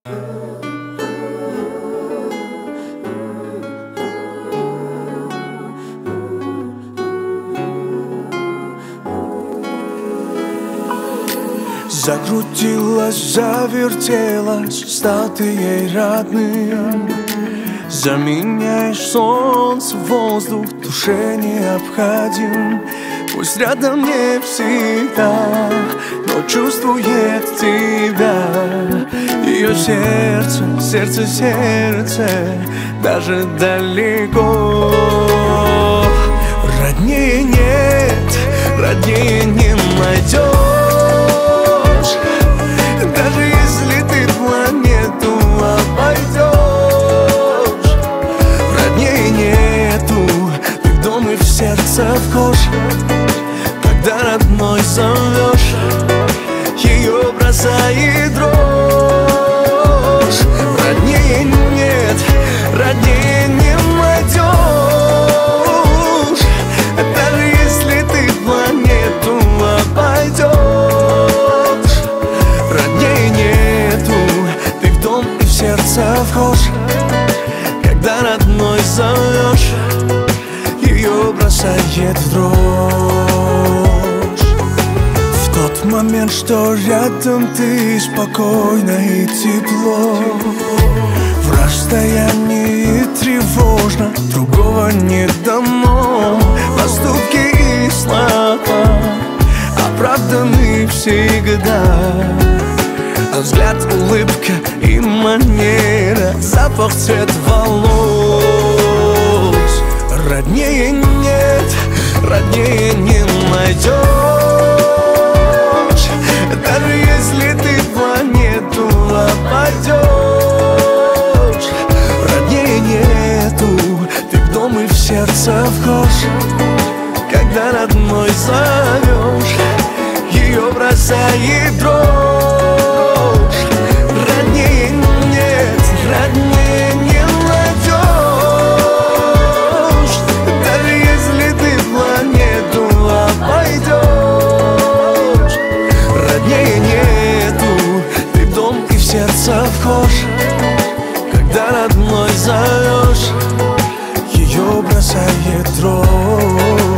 Закрутилась, завертелась, стал ты ей родным. Заменяешь солнце, воздух, душе необходим. Пусть рядом не всегда, но чувствует тебя. Ее сердце, сердце, сердце, даже далеко. Роднее нет, роднее не найдешь. Даже если ты планету обойдешь, роднее нету, ты в дом и в сердце вхож. Когда родной зовешь, ее бросает дрожь. Роднее нет, роднее не найдешь. Даже если ты планету обойдешь, роднее нету, ты в дом и в сердце вхож. Когда родной зовешь, ее бросает в дрожь. В тот момент, что рядом ты, спокойно и тепло. В расстоянии тревожно, другого не дано. Поступки и слова оправданы всегда. А взгляд, улыбка и манера, запах, цвет волос. Роднее нет, роднее не найдешь. Даже если ты планету обойдешь, роднее нету, ты в дом и в сердце вхож. Когда родной зовешь, ее бросает дрожь. Роднее нет, роднее не найдешь. Даже если ты планету обойдешь, роднее нету, ты в дом и в сердце вхож. Когда родной зовешь, ее бросает дрожь.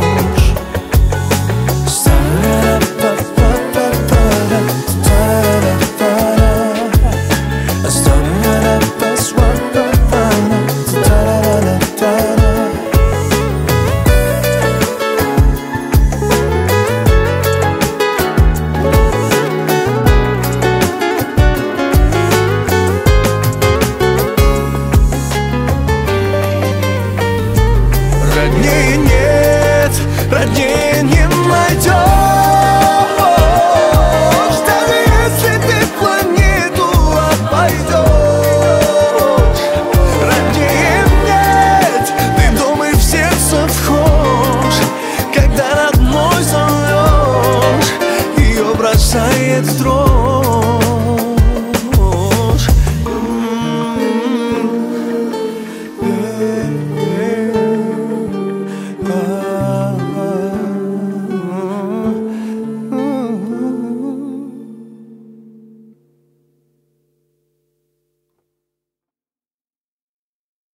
Роднее нет, роднее не найдешь. Даже если ты планету обойдешь, роднее нет, ты в дом и в сердце вхож. Когда родной зовешь, ее бросает в дрожь.